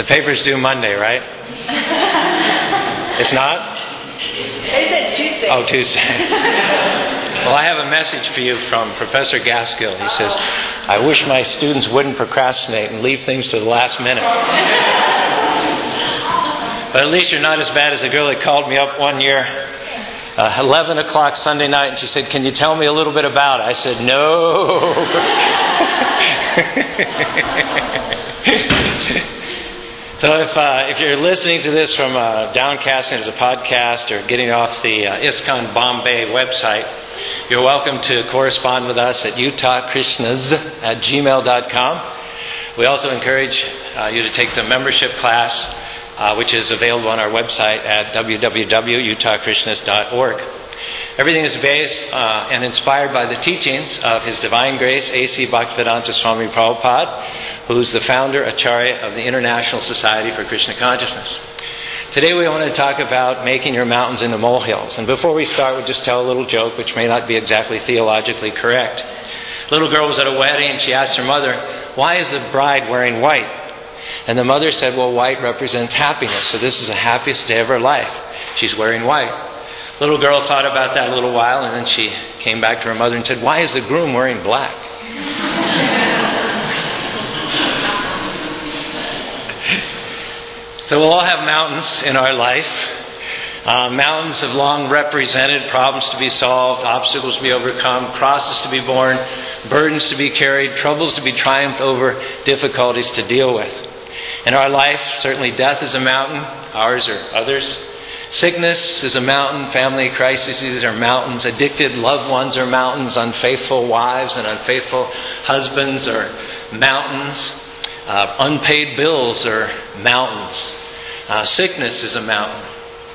The paper's due Monday, right? It's not? They said Tuesday. Oh, Tuesday. Well, I have a message for you from Professor Gaskill. He says, I wish my students wouldn't procrastinate and leave things to the last minute. But at least you're not as bad as the girl that called me up one year, 11 o'clock Sunday night, and she said, can you tell me a little bit about it? I said, no. So if you're listening to this from Downcasting as a podcast or getting off the ISKCON Bombay website, you're welcome to correspond with us at utahkrishnas@gmail.com. We also encourage you to take the membership class, which is available on our website at www.utahkrishnas.org. Everything is based and inspired by the teachings of His Divine Grace A.C. Bhaktivedanta Swami Prabhupada, who's the founder, Acharya of the International Society for Krishna Consciousness. Today we want to talk about making your mountains into molehills. And before we start, we'll just tell a little joke, which may not be exactly theologically correct. A little girl was at a wedding, and she asked her mother, why is the bride wearing white? And the mother said, well, white represents happiness, so this is the happiest day of her life. She's wearing white. Little girl thought about that a little while, and then she came back to her mother and said, why is the groom wearing black? So we'll all have mountains in our life. Mountains have long represented problems to be solved, obstacles to be overcome, crosses to be borne, burdens to be carried, troubles to be triumphed over, difficulties to deal with. In our life, certainly death is a mountain, ours or others. Sickness is a mountain, family crises are mountains, addicted loved ones are mountains, unfaithful wives and unfaithful husbands are mountains, unpaid bills are mountains. Sickness is a mountain.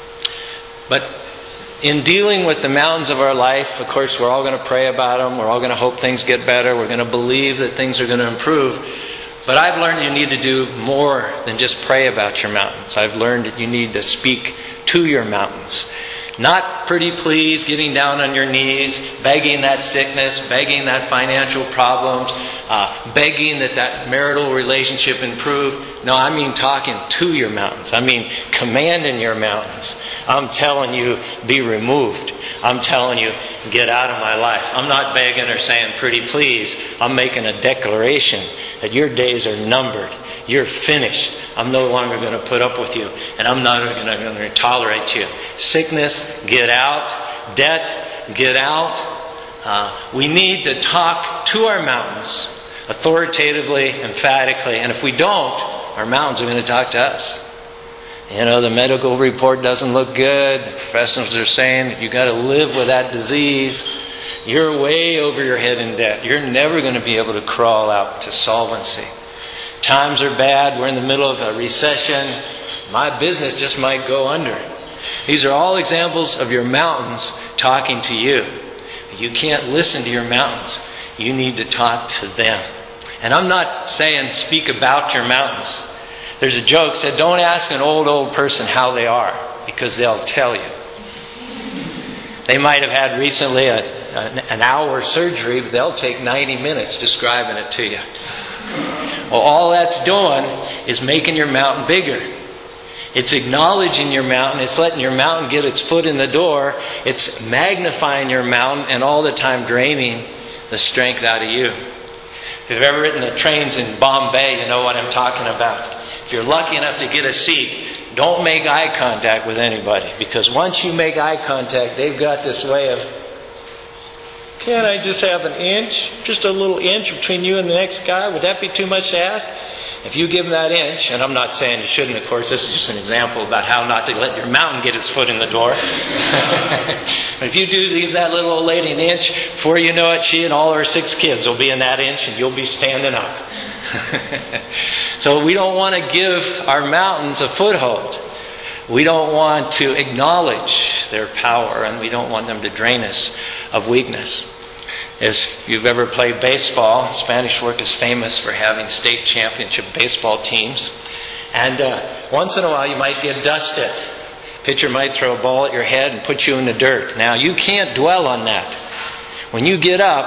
But in dealing with the mountains of our life, of course, we're all going to pray about them, we're all going to hope things get better, we're going to believe that things are going to improve. But I've learned you need to do more than just pray about your mountains. I've learned that you need to speak to your mountains. Not pretty please, getting down on your knees, begging that sickness, begging that financial problems, begging that marital relationship improve. No, I mean talking to your mountains. I mean commanding your mountains. I'm telling you, be removed. I'm telling you, get out of my life. I'm not begging or saying pretty please. I'm making a declaration that your days are numbered. You're finished. I'm no longer going to put up with you. And I'm not going to tolerate you. Sickness, get out. Debt, get out. We need to talk to our mountains authoritatively, emphatically. And if we don't, our mountains are going to talk to us. You know, the medical report doesn't look good. The professionals are saying that you've got to live with that disease. You're way over your head in debt. You're never going to be able to crawl out to solvency. Times are bad. We're in the middle of a recession. My business just might go under. These are all examples of your mountains talking to you. You can't listen to your mountains. You need to talk to them. And I'm not saying speak about your mountains. There's a joke that said, don't ask an old person how they are, because they'll tell you. They might have had recently an hour surgery, but they'll take 90 minutes describing it to you. Well, all that's doing is making your mountain bigger. It's acknowledging your mountain. It's letting your mountain get its foot in the door. It's magnifying your mountain and all the time draining the strength out of you. If you've ever ridden the trains in Bombay, you know what I'm talking about. If you're lucky enough to get a seat, don't make eye contact with anybody. Because once you make eye contact, they've got this way of, can't I just have an inch? Just a little inch between you and the next guy? Would that be too much to ask? If you give them that inch, and I'm not saying you shouldn't, of course, this is just an example about how not to let your mountain get its foot in the door. But if you do leave that little old lady an inch, before you know it, she and all her 6 kids will be in that inch and you'll be standing up. So we don't want to give our mountains a foothold. We don't want to acknowledge their power, and we don't want them to drain us of weakness. If you've ever played baseball, Spanish Fork is famous for having state championship baseball teams. And once in a while you might get dusted. Pitcher might throw a ball at your head and put you in the dirt. Now, you can't dwell on that. When you get up,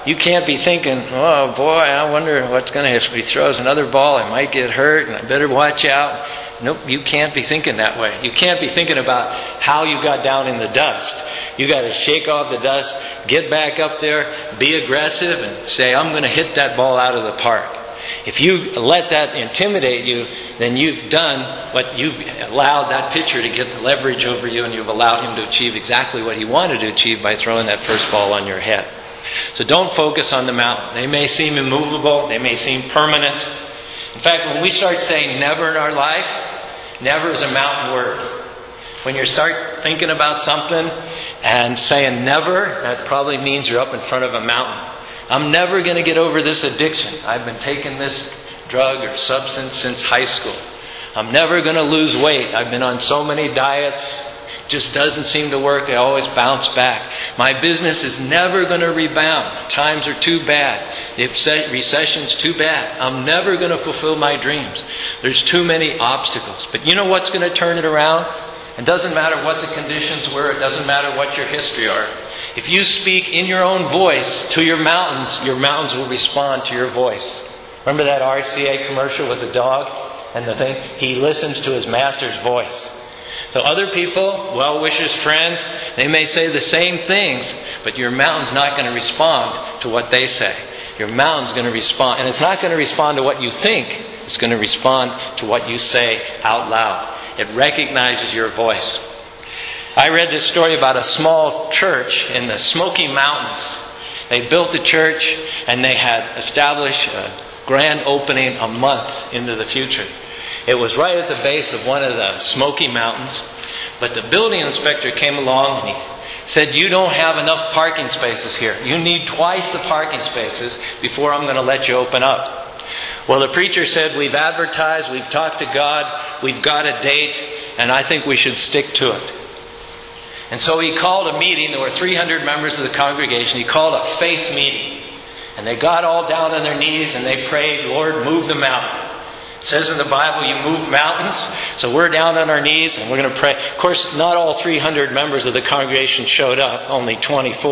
You can't be thinking, oh boy, I wonder what's going to happen if he throws another ball. I might get hurt and I better watch out. Nope, you can't be thinking that way. You can't be thinking about how you got down in the dust. You got to shake off the dust, get back up there, be aggressive, and say, I'm going to hit that ball out of the park. If you let that intimidate you, then you've done what you've allowed that pitcher to get leverage over you, and you've allowed him to achieve exactly what he wanted to achieve by throwing that first ball on your head. So don't focus on the mountain. They may seem immovable. They may seem permanent. In fact, when we start saying never in our life, never is a mountain word. When you start thinking about something and saying never, that probably means you're up in front of a mountain. I'm never going to get over this addiction. I've been taking this drug or substance since high school. I'm never going to lose weight. I've been on so many diets. Just doesn't seem to work. I always bounce back. My business is never going to rebound. Times are too bad. The recession's too bad. I'm never going to fulfill my dreams. There's too many obstacles. But you know what's going to turn it around? It doesn't matter what the conditions were. It doesn't matter what your history are. If you speak in your own voice to your mountains will respond to your voice. Remember that RCA commercial with the dog and the thing? He listens to his master's voice. So other people, well-wishers, friends, they may say the same things, but your mountain's not going to respond to what they say. Your mountain's going to respond, and it's not going to respond to what you think. It's going to respond to what you say out loud. It recognizes your voice. I read this story about a small church in the Smoky Mountains. They built the church, and they had established a grand opening a month into the future. It was right at the base of one of the Smoky Mountains. But the building inspector came along and he said, you don't have enough parking spaces here. You need twice the parking spaces before I'm going to let you open up. Well, the preacher said, we've advertised, we've talked to God, we've got a date, and I think we should stick to it. And so he called a meeting. There were 300 members of the congregation. He called a faith meeting. And they got all down on their knees and they prayed, Lord, move the mountain. It says in the Bible, you move mountains. So we're down on our knees and we're going to pray. Of course, not all 300 members of the congregation showed up, only 24.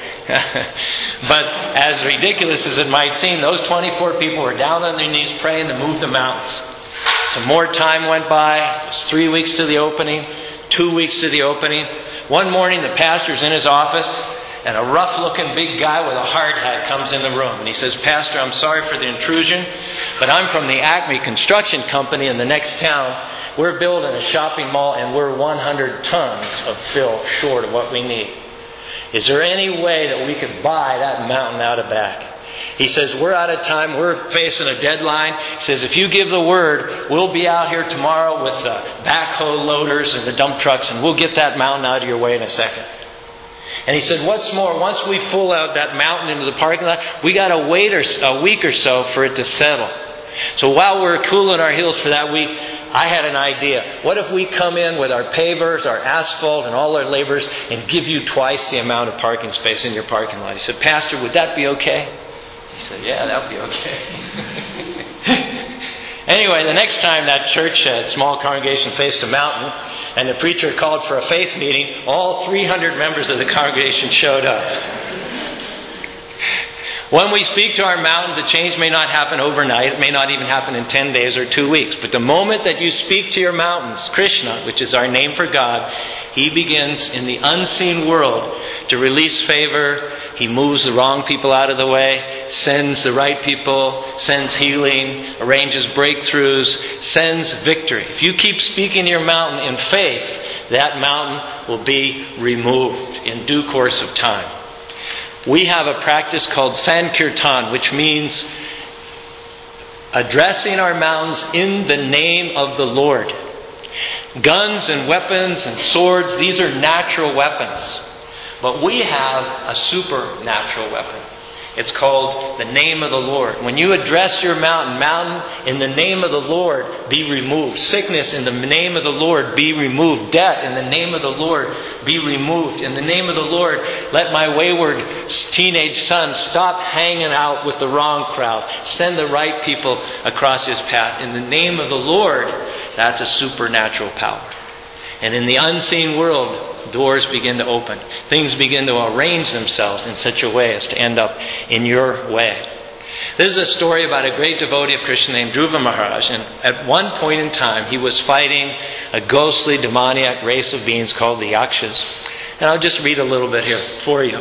But as ridiculous as it might seem, those 24 people were down on their knees praying to move the mountains. Some more time went by. It was 3 weeks to the opening, 2 weeks to the opening. One morning, the pastor's in his office, and a rough-looking big guy with a hard hat comes in the room. And he says, Pastor, I'm sorry for the intrusion, but I'm from the Acme Construction Company in the next town. We're building a shopping mall, and we're 100 tons of fill short of what we need. Is there any way that we could buy that mountain out of back? He says, we're out of time. We're facing a deadline. He says, if you give the word, we'll be out here tomorrow with the backhoe loaders and the dump trucks, and we'll get that mountain out of your way in a second. And he said, what's more, once we pull out that mountain into the parking lot, we got to wait a week or so for it to settle. So while we're cooling our heels for that week, I had an idea. What if we come in with our pavers, our asphalt, and all our laborers and give you twice the amount of parking space in your parking lot? He said, Pastor, would that be okay? He said, yeah, that would be okay. Anyway, the next time that church, small congregation, faced a mountain, and the preacher called for a faith meeting, all 300 members of the congregation showed up. When we speak to our mountains, the change may not happen overnight. It may not even happen in 10 days or 2 weeks. But the moment that you speak to your mountains, Krishna, which is our name for God, He begins in the unseen world to release favor. He moves the wrong people out of the way, sends the right people, sends healing, arranges breakthroughs, sends victory. If you keep speaking your mountain in faith, that mountain will be removed in due course of time. We have a practice called Sankirtan, which means addressing our mountains in the name of the Lord. Guns and weapons and swords, these are natural weapons. But we have a supernatural weapon. It's called the name of the Lord. When you address your mountain, in the name of the Lord, be removed. Sickness, in the name of the Lord, be removed. Death, in the name of the Lord, be removed. In the name of the Lord, let my wayward teenage son stop hanging out with the wrong crowd. Send the right people across his path. In the name of the Lord, that's a supernatural power. And in the unseen world, doors begin to open. Things begin to arrange themselves in such a way as to end up in your way. This is a story about a great devotee of Krishna named Dhruva Maharaj. And at one point in time, he was fighting a ghostly, demoniac race of beings called the Yakshas. And I'll just read a little bit here for you.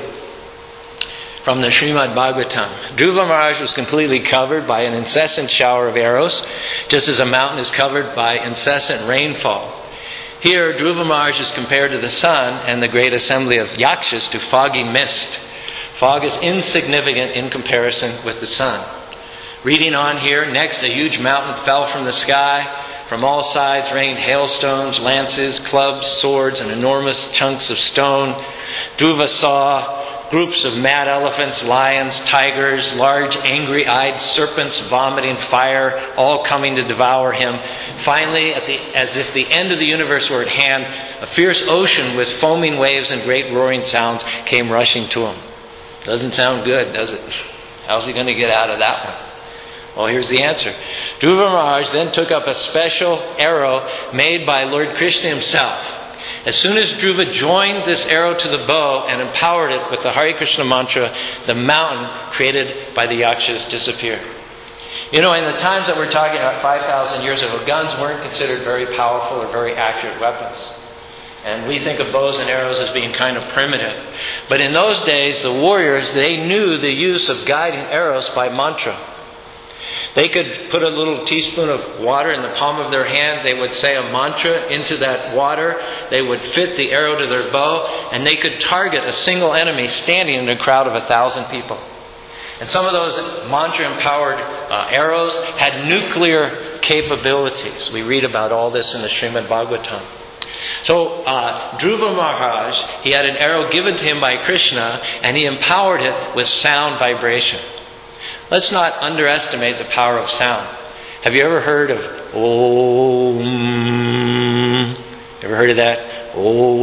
From the Srimad Bhagavatam. Dhruva Maharaj was completely covered by an incessant shower of arrows, just as a mountain is covered by incessant rainfall. Here, Dhruva Maharaj is compared to the sun and the great assembly of Yakshas to foggy mist. Fog is insignificant in comparison with the sun. Reading on here, next a huge mountain fell from the sky. From all sides rained hailstones, lances, clubs, swords, and enormous chunks of stone. Dhruva saw groups of mad elephants, lions, tigers, large angry-eyed serpents vomiting fire, all coming to devour him. Finally, as if the end of the universe were at hand, a fierce ocean with foaming waves and great roaring sounds came rushing to him. Doesn't sound good, does it? How's he going to get out of that one? Well, here's the answer. Dhruva Maharaj then took up a special arrow made by Lord Krishna himself. As soon as Dhruva joined this arrow to the bow and empowered it with the Hare Krishna mantra, the mountain created by the Yakshas disappeared. You know, in the times that we're talking about 5,000 years ago, guns weren't considered very powerful or very accurate weapons. And we think of bows and arrows as being kind of primitive. But in those days, the warriors, they knew the use of guiding arrows by mantra. They could put a little teaspoon of water in the palm of their hand. They would say a mantra into that water. They would fit the arrow to their bow. And they could target a single enemy standing in a crowd of 1,000 people. And some of those mantra-empowered arrows had nuclear capabilities. We read about all this in the Srimad Bhagavatam. So Dhruva Maharaj, he had an arrow given to him by Krishna, and he empowered it with sound vibration. Let's not underestimate the power of sound. Have you ever heard of Om? Ever heard of that?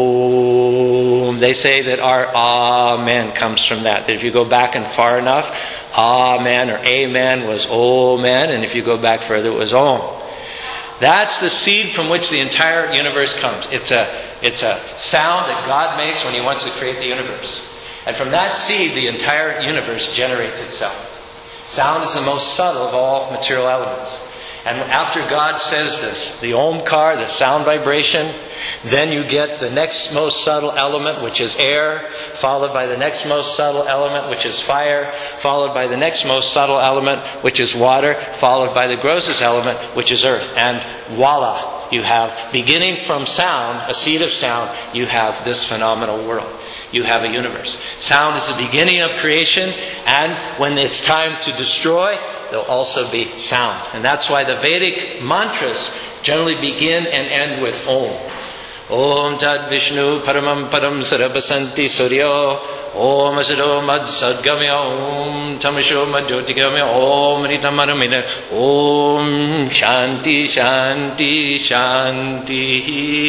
Om. They say that our Amen comes from that. That if you go back and far enough, Amen or Amen was Omen, and if you go back further, it was Om. That's the seed from which the entire universe comes. It's a sound that God makes when He wants to create the universe. And from that seed, the entire universe generates itself. Sound is the most subtle of all material elements. And after God says this, the Omkar, the sound vibration, then you get the next most subtle element, which is air, followed by the next most subtle element, which is fire, followed by the next most subtle element, which is water, followed by the grossest element, which is earth. And voila, you have, beginning from sound, a seed of sound, you have this phenomenal world. You have a universe. Sound is the beginning of creation, and when it's time to destroy, there'll also be sound. And that's why the Vedic mantras generally begin and end with Om. Om Tad Vishnu Paramam Padam Sarabhasanti Suryo Om Asado Mad Sadgamya Om Tamasho Madhyotigamya Om Ritamaramina Om Shanti Shanti Shanti.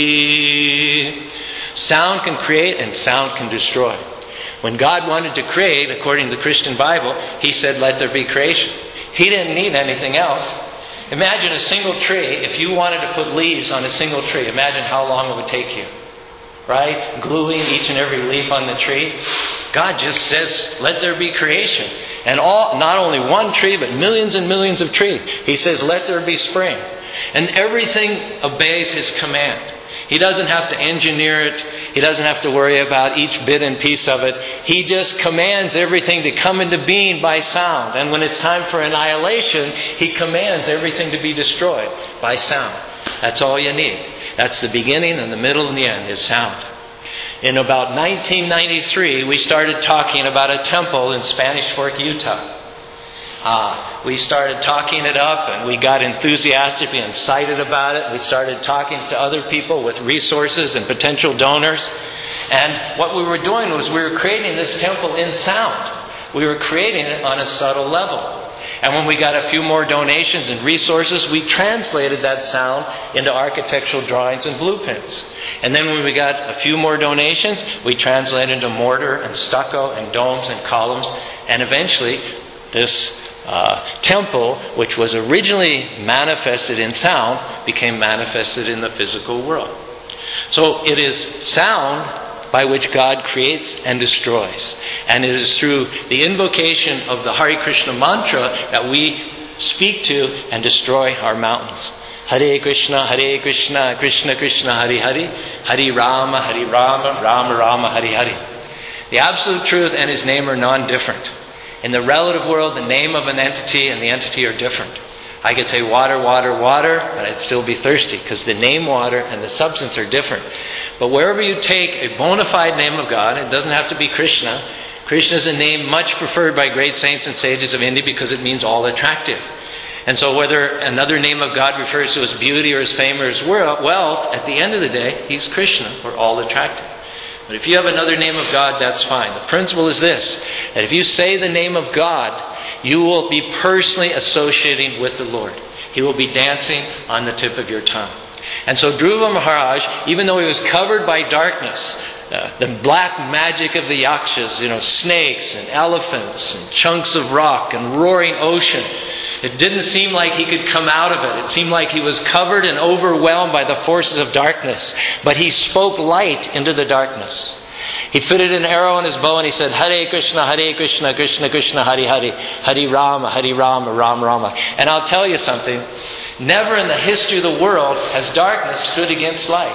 Sound can create and sound can destroy. When God wanted to create, according to the Christian Bible, He said, let there be creation. He didn't need anything else. Imagine a single tree. If you wanted to put leaves on a single tree, imagine how long it would take you. Right? Gluing each and every leaf on the tree. God just says, let there be creation. And not only one tree, but millions and millions of trees. He says, let there be spring. And everything obeys His command. He doesn't have to engineer it. He doesn't have to worry about each bit and piece of it. He just commands everything to come into being by sound. And when it's time for annihilation, He commands everything to be destroyed by sound. That's all you need. That's the beginning and the middle and the end is sound. In about 1993, we started talking about a temple in Spanish Fork, Utah. We started talking it up and we got enthusiastic and excited about it. We started talking to other people with resources and potential donors. And what we were doing was we were creating this temple in sound. We were creating it on a subtle level. And when we got a few more donations and resources, we translated that sound into architectural drawings and blueprints. And then when we got a few more donations, we translated into mortar and stucco and domes and columns. And eventually, this temple, which was originally manifested in sound, became manifested in the physical world. So it is sound by which God creates and destroys. And it is through the invocation of the Hare Krishna mantra that we speak to and destroy our mountains. Hare Krishna, Krishna Krishna, Hare Hare, Hare Rama, Rama Rama, Hare Hare. The absolute truth and His name are non-different. In the relative world, the name of an entity and the entity are different. I could say water, water, water, but I'd still be thirsty because the name water and the substance are different. But wherever you take a bona fide name of God, it doesn't have to be Krishna. Krishna is a name much preferred by great saints and sages of India because it means all attractive. And so whether another name of God refers to His beauty or His fame or His wealth, at the end of the day, He's Krishna, or all attractive. But if you have another name of God, that's fine. The principle is this, that if you say the name of God, you will be personally associating with the Lord. He will be dancing on the tip of your tongue. And so Dhruva Maharaj, even though he was covered by darkness, the black magic of the yakshas, snakes and elephants and chunks of rock and roaring ocean, it didn't seem like he could come out of it. It seemed like he was covered and overwhelmed by the forces of darkness. But he spoke light into the darkness. He fitted an arrow in his bow and he said, Hare Krishna, Krishna Krishna, Hare Hare, Hare Rama, Rama Rama. And I'll tell you something. Never in the history of the world has darkness stood against light.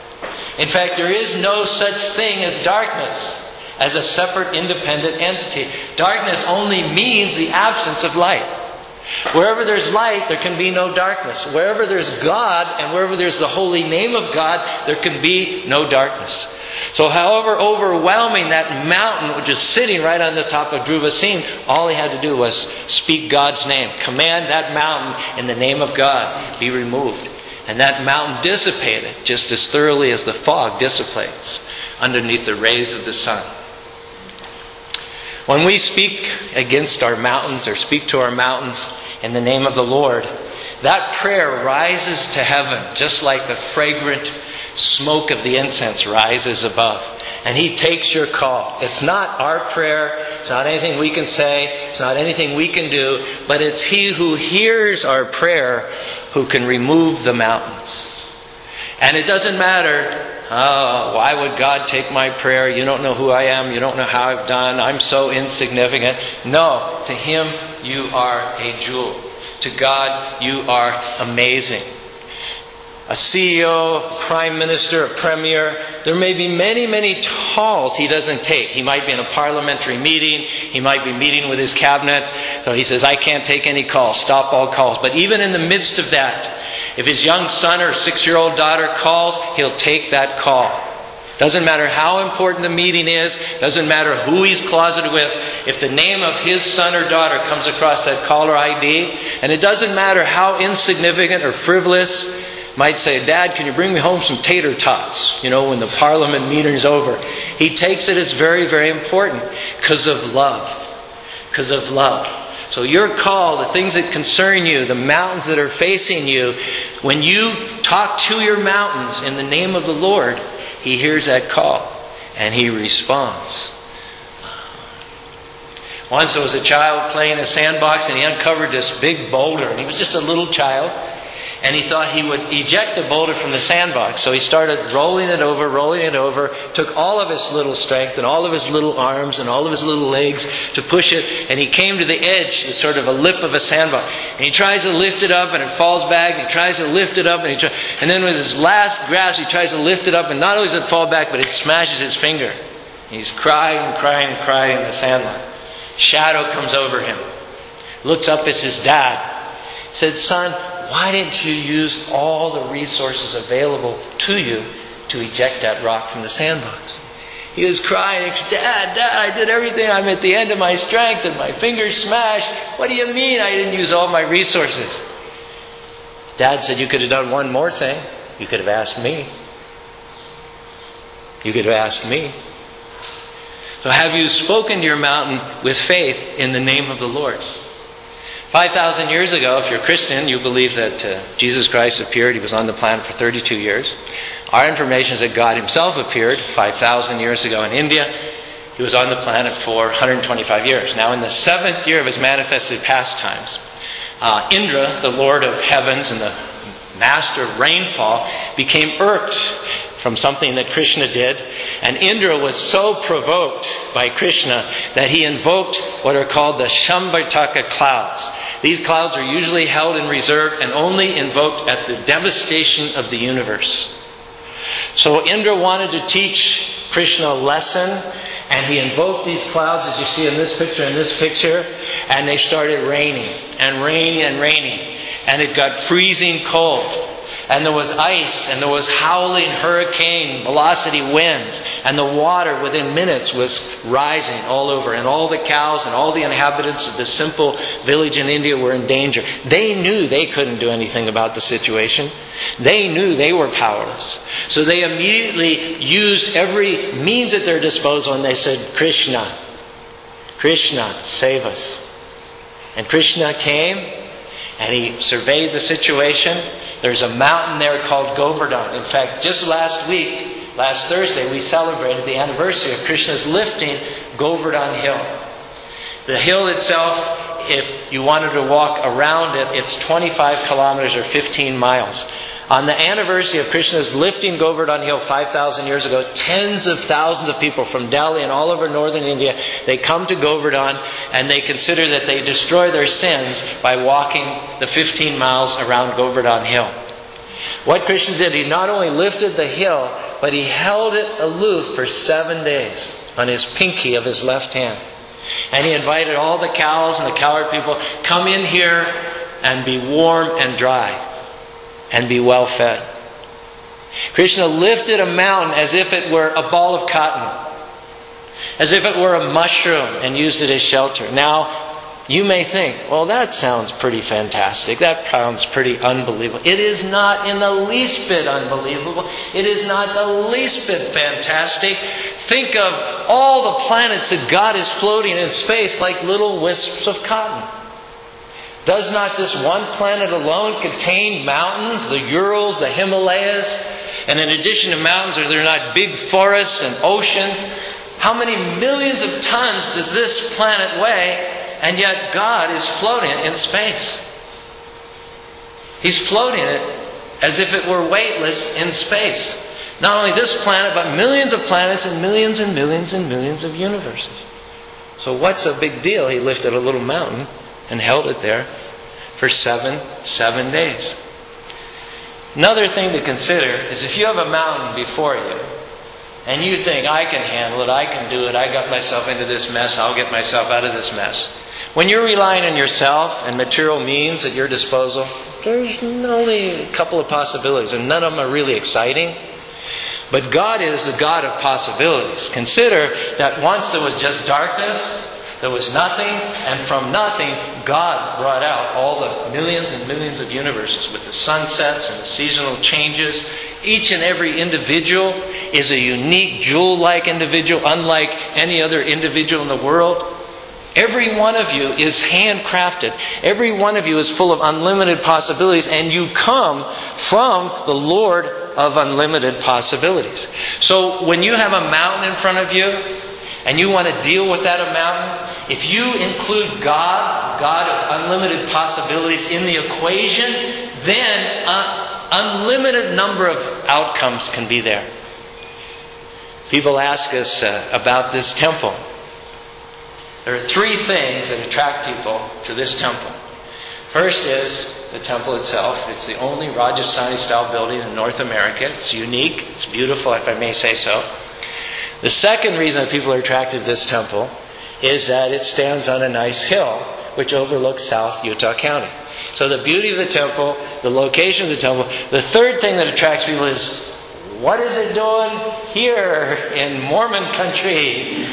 In fact, there is no such thing as darkness as a separate, independent entity. Darkness only means the absence of light. Wherever there's light, there can be no darkness. Wherever there's God and wherever there's the holy name of God, there can be no darkness. So however overwhelming that mountain, which is sitting right on the top of Dhruva Singh, all he had to do was speak God's name. Command that mountain in the name of God be removed. And that mountain dissipated just as thoroughly as the fog dissipates underneath the rays of the sun. When we speak against our mountains or speak to our mountains in the name of the Lord, that prayer rises to heaven just like the fragrant smoke of the incense rises above. And He takes your call. It's not our prayer. It's not anything we can say. It's not anything we can do. But it's He who hears our prayer who can remove the mountains. And it doesn't matter, why would God take my prayer? You don't know who I am. You don't know how I've done. I'm so insignificant. No, to Him you are a jewel. To God you are amazing. A CEO, a prime minister, a premier, there may be many, many calls He doesn't take. He might be in a parliamentary meeting. He might be meeting with his cabinet. So He says, I can't take any calls. Stop all calls. But even in the midst of that, if his young son or 6-year-old daughter calls, he'll take that call. Doesn't matter how important the meeting is. Doesn't matter who he's closeted with. If the name of his son or daughter comes across that caller ID, and it doesn't matter how insignificant or frivolous, might say, Dad, can you bring me home some tater tots? When the parliament meeting is over. He takes it as very, very important because of love. Because of love. So your call, the things that concern you, the mountains that are facing you, when you talk to your mountains in the name of the Lord, He hears that call and He responds. Once there was a child playing in a sandbox and he uncovered this big boulder, and he was just a little child. And he thought he would eject the boulder from the sandbox. So he started rolling it over, took all of his little strength and all of his little arms and all of his little legs to push it. And he came to the edge, the sort of a lip of a sandbox. And he tries to lift it up and it falls back. And he tries to lift it up and then with his last grasp, he tries to lift it up. And not only does it fall back, but it smashes his finger. He's crying in the sandline. Shadow comes over him. Looks up, it's his dad. Said, Son, why didn't you use all the resources available to you to eject that rock from the sandbox? He was crying, Dad, I did everything. I'm at the end of my strength and my finger's smashed. What do you mean I didn't use all my resources? Dad said, you could have done one more thing. You could have asked me. You could have asked me. So have you spoken to your mountain with faith in the name of the Lord? 5,000 years ago, if you're Christian, you believe that Jesus Christ appeared. He was on the planet for 32 years. Our information is that God Himself appeared 5,000 years ago in India. He was on the planet for 125 years. Now, in the 7th year of His manifested pastimes, Indra, the Lord of heavens and the master of rainfall, became irked from something that Krishna did. And Indra was so provoked by Krishna that he invoked what are called the Shambhartaka clouds. These clouds are usually held in reserve and only invoked at the devastation of the universe. So Indra wanted to teach Krishna a lesson, and he invoked these clouds, as you see in this picture and they started raining and raining and raining. And it got freezing cold. And there was ice, and there was howling hurricane velocity winds, and the water within minutes was rising all over, and all the cows and all the inhabitants of this simple village in India were in danger. They knew they couldn't do anything about the situation. They knew they were powerless. So they immediately used every means at their disposal, and they said, Krishna, save us. And Krishna came, and he surveyed the situation. There's a mountain there called Govardhan. In fact, just last Thursday, we celebrated the anniversary of Krishna's lifting Govardhan Hill. The hill itself, if you wanted to walk around it, it's 25 kilometers or 15 miles. On the anniversary of Krishna's lifting Govardhan Hill 5,000 years ago, tens of thousands of people from Delhi and all over northern India, they come to Govardhan and they consider that they destroy their sins by walking the 15 miles around Govardhan Hill. What Krishna did, he not only lifted the hill, but he held it aloof for 7 days on his pinky of his left hand. And he invited all the cows and the cowherd people, come in here and be warm and dry. And be well fed. Krishna lifted a mountain as if it were a ball of cotton, as if it were a mushroom, and used it as shelter. Now, you may think, well, that sounds pretty fantastic. That sounds pretty unbelievable. It is not in the least bit unbelievable. It is not the least bit fantastic. Think of all the planets that God is floating in space like little wisps of cotton. Does not this one planet alone contain mountains, the Urals, the Himalayas? And in addition to mountains, are there not big forests and oceans? How many millions of tons does this planet weigh? And yet God is floating it in space. He's floating it as if it were weightless in space. Not only this planet, but millions of planets and millions and millions and millions of universes. So what's the big deal? He lifted a little mountain and held it there for seven days. Another thing to consider is if you have a mountain before you and you think, I can handle it, I can do it, I got myself into this mess, I'll get myself out of this mess. When you're relying on yourself and material means at your disposal, there's only a couple of possibilities, and none of them are really exciting. But God is the God of possibilities. Consider that once there was just darkness, there was nothing, and from nothing, God brought out all the millions and millions of universes with the sunsets and the seasonal changes. Each and every individual is a unique, jewel-like individual, unlike any other individual in the world. Every one of you is handcrafted. Every one of you is full of unlimited possibilities, and you come from the Lord of unlimited possibilities. So when you have a mountain in front of you, and you want to deal with that mountain, if you include God of unlimited possibilities in the equation, then an unlimited number of outcomes can be there. People ask us about this temple. There are three things that attract people to this temple. First is the temple itself. It's the only Rajasthani-style building in North America. It's unique. It's beautiful, if I may say so. The second reason that people are attracted to this temple is that it stands on a nice hill which overlooks South Utah County. So the beauty of the temple, the location of the temple. The third thing that attracts people is, what is it doing here in Mormon country?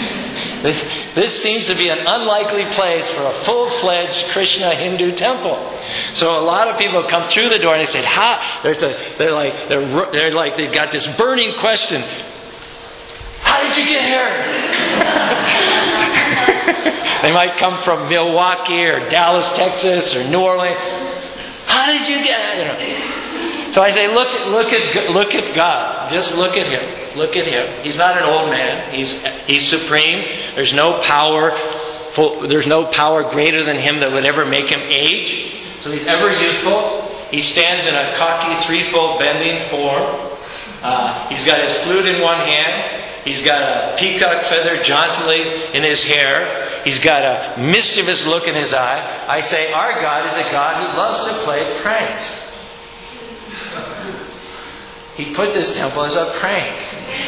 This seems to be an unlikely place for a full-fledged Krishna Hindu temple. So a lot of people come through the door and they say, they're like they've got this burning question. How did you get here? They might come from Milwaukee or Dallas, Texas, or New Orleans. How did you get here? So I say, look at God. Just look at Him. Look at Him. He's not an old man. He's supreme. There's no power greater than Him that would ever make Him age. So He's ever youthful. He stands in a cocky, threefold bending form. He's got his flute in one hand. He's got a peacock feather jauntily in his hair. He's got a mischievous look in his eye. I say, our God is a God who loves to play pranks. He put this temple as a prank.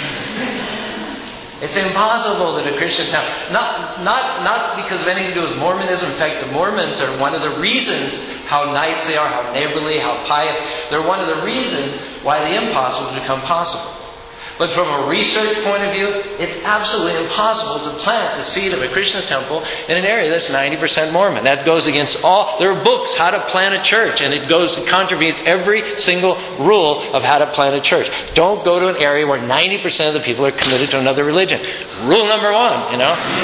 It's impossible that a Christian temple, not because of anything to do with Mormonism. In fact, the Mormons are one of the reasons how nice they are, how neighborly, how pious. They're one of the reasons why the impossible has become possible. But from a research point of view, it's absolutely impossible to plant the seed of a Christian temple in an area that's 90% Mormon. That goes against all... There are books, how to plant a church, and it contravenes every single rule of how to plant a church. Don't go to an area where 90% of the people are committed to another religion. Rule number one,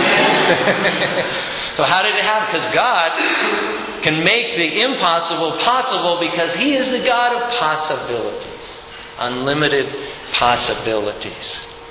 So how did it happen? Because God can make the impossible possible because He is the God of possibilities. Unlimited possibilities.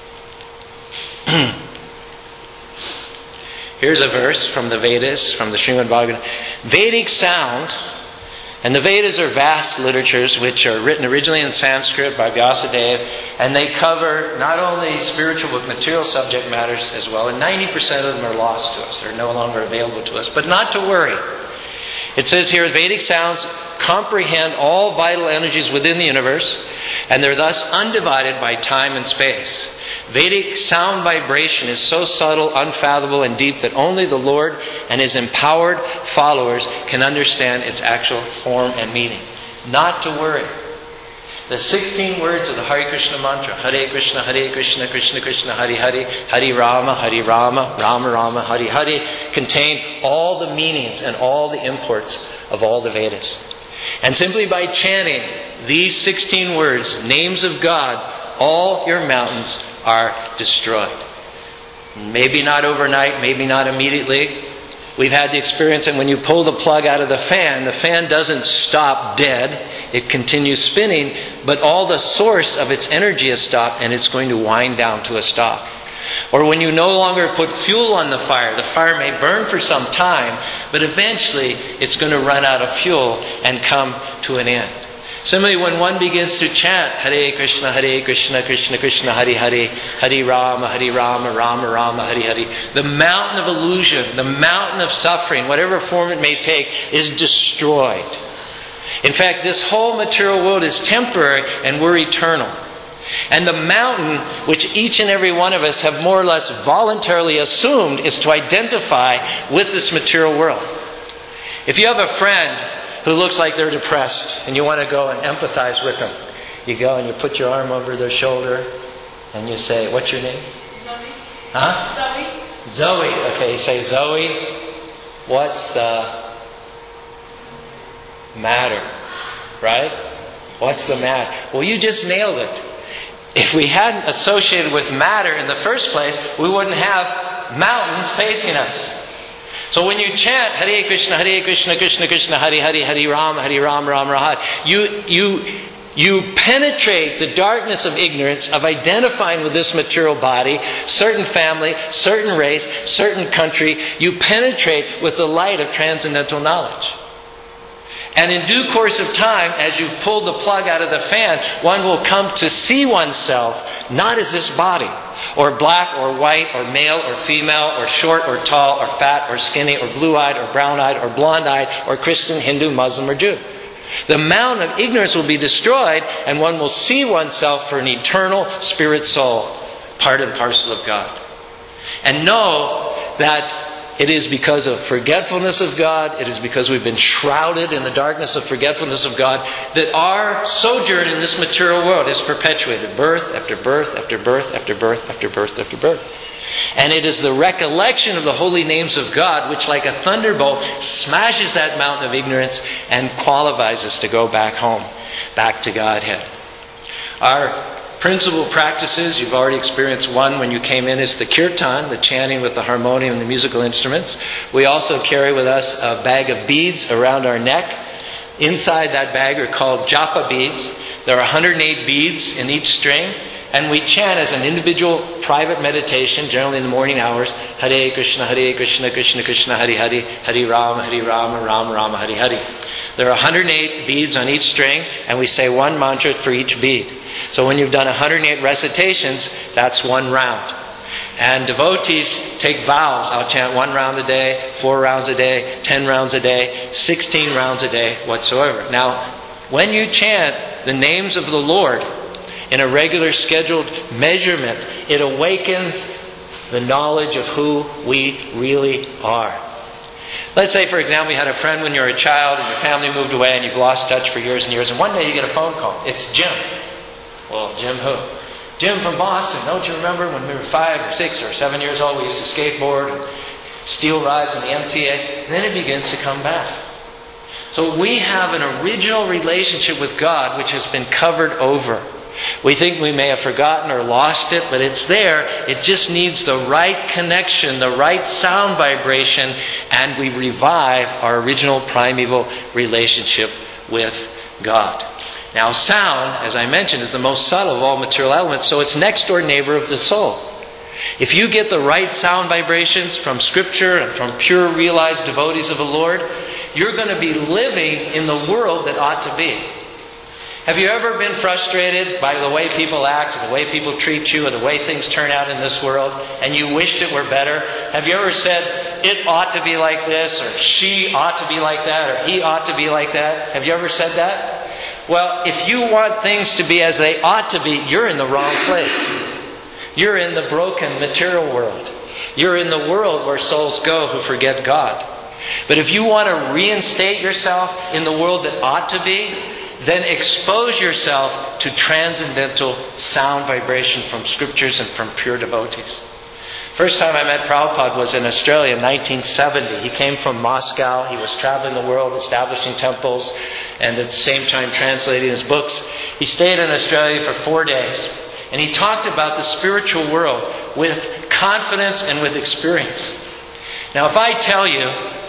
Here's a verse from the Vedas, from the Srimad Bhagavatam. Vedic sound, and the Vedas are vast literatures which are written originally in Sanskrit by Vyasadeva, and they cover not only spiritual but material subject matters as well, and 90% of them are lost to us. They're no longer available to us. But not to worry. It says here, Vedic sounds comprehend all vital energies within the universe, and they're thus undivided by time and space. Vedic sound vibration is so subtle, unfathomable, and deep that only the Lord and His empowered followers can understand its actual form and meaning. Not to worry. The 16 words of the Hare Krishna mantra, Hare Krishna, Krishna Krishna, Hare Hare, Hare Rama, Rama Rama, Hare Hare, contain all the meanings and all the imports of all the Vedas. And simply by chanting these 16 words, names of God, all your mountains are destroyed. Maybe not overnight, maybe not immediately. We've had the experience that when you pull the plug out of the fan doesn't stop dead. It continues spinning, but all the source of its energy is stopped and it's going to wind down to a stop. Or when you no longer put fuel on the fire may burn for some time, but eventually it's going to run out of fuel and come to an end. Similarly, when one begins to chant Hare Krishna, Krishna Krishna, Hare Hare, Hare Rama, Rama Rama, Hare Hare, the mountain of illusion, the mountain of suffering, whatever form it may take, is destroyed. In fact, this whole material world is temporary and we're eternal. And the mountain, which each and every one of us have more or less voluntarily assumed, is to identify with this material world. If you have a friend who looks like they're depressed and you want to go and empathize with them, you go and you put your arm over their shoulder and you say, what's your name? Zoe. Huh? Zoe. Zoe. Okay, you say, Zoe, what's the matter? Right? What's the matter? Well, you just nailed it. If we hadn't associated with matter in the first place, we wouldn't have mountains facing us. So when you chant Hare Krishna, Krishna Krishna, Hare Hare, Hare Rama, Rama Rama, you penetrate the darkness of ignorance, of identifying with this material body, certain family, certain race, certain country. You penetrate with the light of transcendental knowledge. And in due course of time, as you pull the plug out of the fan, one will come to see oneself not as this body, or black or white, or male or female, or short or tall, or fat or skinny, or blue-eyed or brown-eyed, or blonde-eyed, or Christian, Hindu, Muslim, or Jew. The mountain of ignorance will be destroyed, and one will see oneself for an eternal spirit soul, part and parcel of God. And know that it is because of forgetfulness of God, it is because we've been shrouded in the darkness of forgetfulness of God, that our sojourn in this material world is perpetuated. Birth after birth after birth after birth after birth after birth. And it is the recollection of the holy names of God which, like a thunderbolt, smashes that mountain of ignorance and qualifies us to go back home, back to Godhead. Our principal practices, you've already experienced one when you came in, is the kirtan, the chanting with the harmonium and the musical instruments. We also carry with us a bag of beads around our neck. Inside that bag are called japa beads. There are 108 beads in each string. And we chant as an individual private meditation, generally in the morning hours, Hare Krishna, Krishna Krishna, Hare Hare, Hare Rama, Rama Rama, Hare Hare. There are 108 beads on each string, and we say one mantra for each bead. So when you've done 108 recitations, that's one round. And devotees take vows. I'll chant 1 round a day, 4 rounds a day, 10 rounds a day, 16 rounds a day, whatsoever. Now, when you chant the names of the Lord in a regular scheduled measurement, it awakens the knowledge of who we really are. Let's say, for example, you had a friend when you were a child and your family moved away and you've lost touch for years and years, and one day you get a phone call. It's Jim. Well, Jim who? Jim from Boston. Don't you remember when we were 5 or 6 or 7 years old, we used to skateboard and steal rides on the MTA? Then it begins to come back. So we have an original relationship with God which has been covered over. We think we may have forgotten or lost it, but it's there. It just needs the right connection, the right sound vibration, and we revive our original primeval relationship with God. Now, sound, as I mentioned, is the most subtle of all material elements, so it's next door neighbor of the soul. If you get the right sound vibrations from Scripture and from pure realized devotees of the Lord, you're going to be living in the world that ought to be. Have you ever been frustrated by the way people act, the way people treat you, or the way things turn out in this world, and you wished it were better? Have you ever said, it ought to be like this, or she ought to be like that, or he ought to be like that? Have you ever said that? Well, if you want things to be as they ought to be, you're in the wrong place. You're in the broken material world. You're in the world where souls go who forget God. But if you want to reinstate yourself in the world that ought to be, then expose yourself to transcendental sound vibration from Scriptures and from pure devotees. First time I met Prabhupada was in Australia in 1970. He came from Moscow. He was traveling the world, establishing temples, and at the same time translating his books. He stayed in Australia for 4 days. And he talked about the spiritual world with confidence and with experience. Now, if I tell you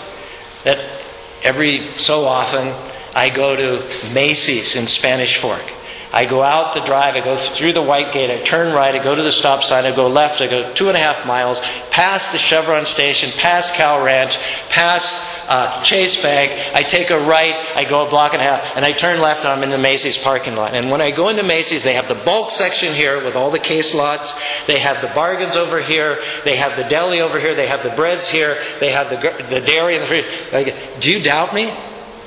that every so often I go to Macy's in Spanish Fork, I go out the drive, I go through the white gate, I turn right, I go to the stop sign, I go left, I go 2.5 miles, past the Chevron station, past Cow Ranch, past Chase Bank, I take a right, I go 1.5 blocks, and I turn left and I'm in the Macy's parking lot. And when I go into Macy's, they have the bulk section here with all the case lots, they have the bargains over here, they have the deli over here, they have the breads here, they have the dairy and the fruit. Do you doubt me?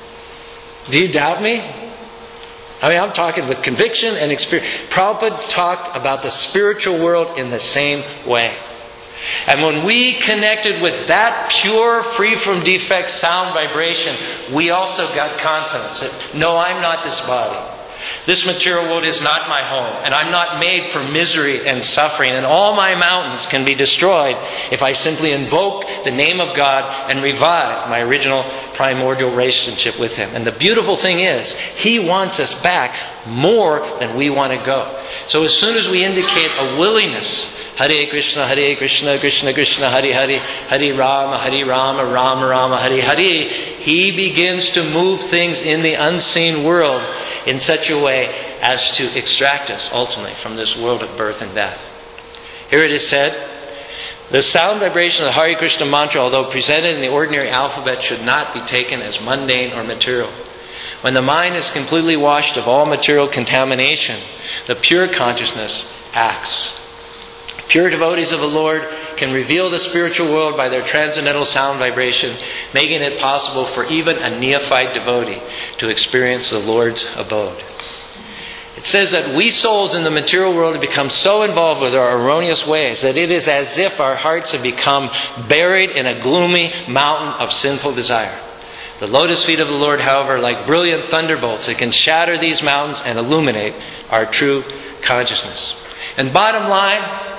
Do you doubt me? I mean, I'm talking with conviction and experience. Prabhupada talked about the spiritual world in the same way. And when we connected with that pure, free from defect sound vibration, we also got confidence that, no, I'm not this body. This material world is not my home, and I'm not made for misery and suffering, and all my mountains can be destroyed if I simply invoke the name of God and revive my original primordial relationship with Him. And the beautiful thing is, He wants us back more than we want to go. So as soon as we indicate a willingness, Hare Krishna, Krishna Krishna, Hare Hare, Hare Rama, Rama Rama, Hare Hare, He begins to move things in the unseen world in such a way as to extract us ultimately from this world of birth and death. Here it is said, the sound vibration of the Hare Krishna mantra, although presented in the ordinary alphabet, should not be taken as mundane or material. When the mind is completely washed of all material contamination, the pure consciousness acts. Pure devotees of the Lord can reveal the spiritual world by their transcendental sound vibration, making it possible for even a neophyte devotee to experience the Lord's abode. It says that we souls in the material world have become so involved with our erroneous ways that it is as if our hearts have become buried in a gloomy mountain of sinful desire. The lotus feet of the Lord, however, like brilliant thunderbolts, it can shatter these mountains and illuminate our true consciousness. And bottom line,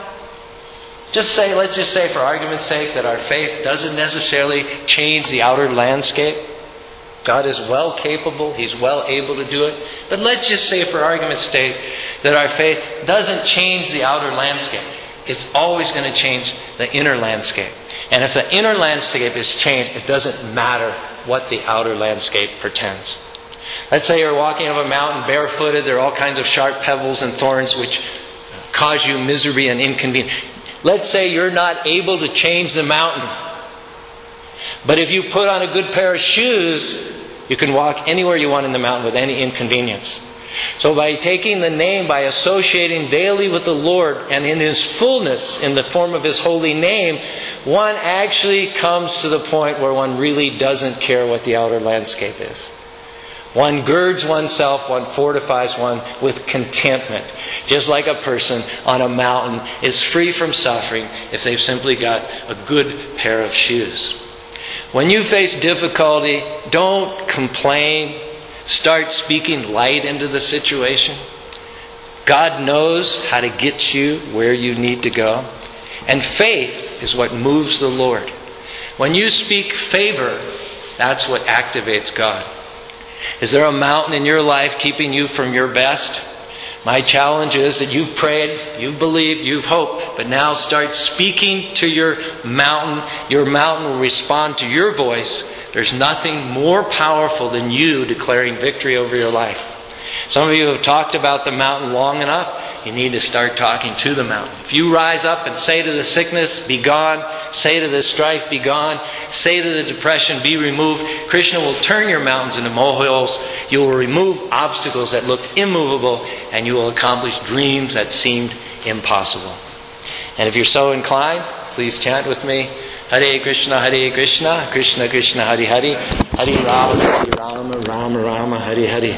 let's just say for argument's sake that our faith doesn't necessarily change the outer landscape. God is well capable, He's well able to do it. But let's just say for argument's sake that our faith doesn't change the outer landscape. It's always going to change the inner landscape. And if the inner landscape is changed, it doesn't matter what the outer landscape pretends. Let's say you're walking up a mountain barefooted. There are all kinds of sharp pebbles and thorns which cause you misery and inconvenience. Let's say you're not able to change the mountain. But if you put on a good pair of shoes, you can walk anywhere you want in the mountain with any inconvenience. So by taking the name, by associating daily with the Lord and in His fullness in the form of His holy name, one actually comes to the point where one really doesn't care what the outer landscape is. One girds oneself, one fortifies one with contentment. Just like a person on a mountain is free from suffering if they've simply got a good pair of shoes. When you face difficulty, don't complain. Start speaking light into the situation. God knows how to get you where you need to go. And faith is what moves the Lord. When you speak favor, that's what activates God. Is there a mountain in your life keeping you from your best? My challenge is that you've prayed, you've believed, you've hoped, but now start speaking to your mountain. Your mountain will respond to your voice. There's nothing more powerful than you declaring victory over your life. Some of you have talked about the mountain long enough. You need to start talking to the mountain. If you rise up and say to the sickness, be gone. Say to the strife, be gone. Say to the depression, be removed. Krishna will turn your mountains into molehills. You will remove obstacles that looked immovable, and you will accomplish dreams that seemed impossible. And if you're so inclined, please chant with me. Hare Krishna, Krishna Krishna, Hare Hare, Hare Rama, Rama Rama, Hare Hare.